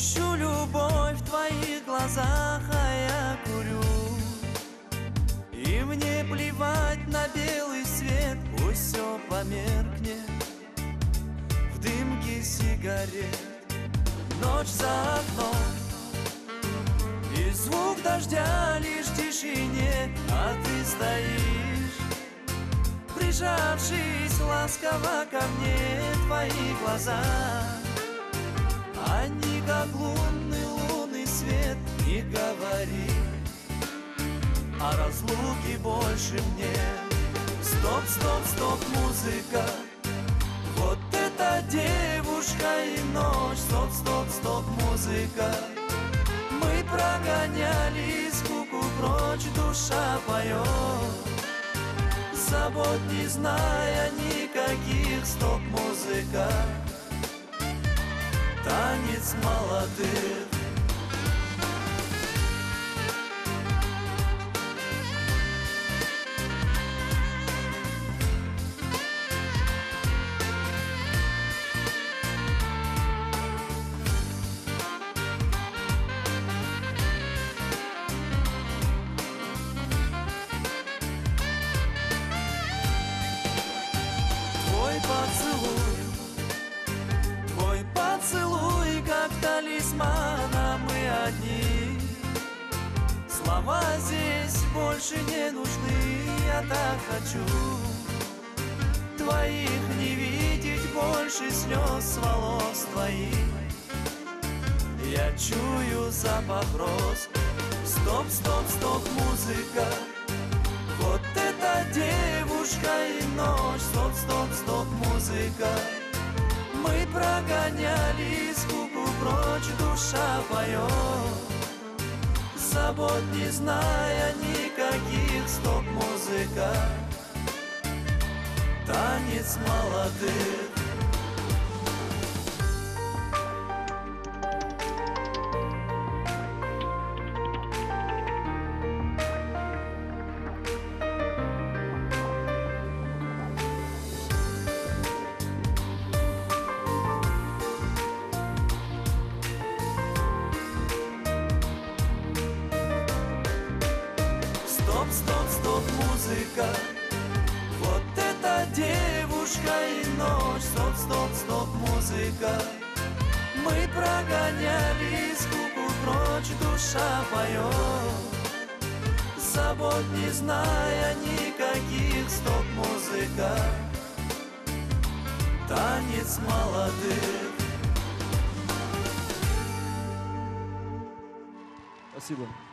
Ищу любовь в твоих глазах, а я курю. И мне плевать на белый свет, пусть все померкнет в дымке сигарет. Ночь за окном, и звук дождя лишь в тишине, а ты стоишь, прижавшись ласково ко мне. Твои глаза, они как лунный свет. Не говори о разлуке больше мне. Стоп, стоп, стоп, музыка, вот эта девушка и ночь. Стоп, стоп, стоп, музыка, мы прогоняли скуку прочь. Душа поет, забот не зная никаких. Стоп, музыка, танец молодых. Твой поцелуй, как талисман, а мы одни. Слова здесь больше не нужны. Я так хочу твоих не видеть больше, слез с волос твоих. Я чую запах роз. Стоп, стоп, стоп, музыка, вот эта девушка и ночь. Стоп, стоп, стоп, музыка, мы прогоняли скуку прочь. Душа поет, забот не зная никаких. Стоп, музыка, танец молодых. Стоп, стоп, музыка, вот эта девушка и ночь. Стоп, стоп, стоп, музыка, мы прогоняли скуку прочь. Душа поет, забот не зная никаких. Стоп, музыка, танец молодых. Спасибо.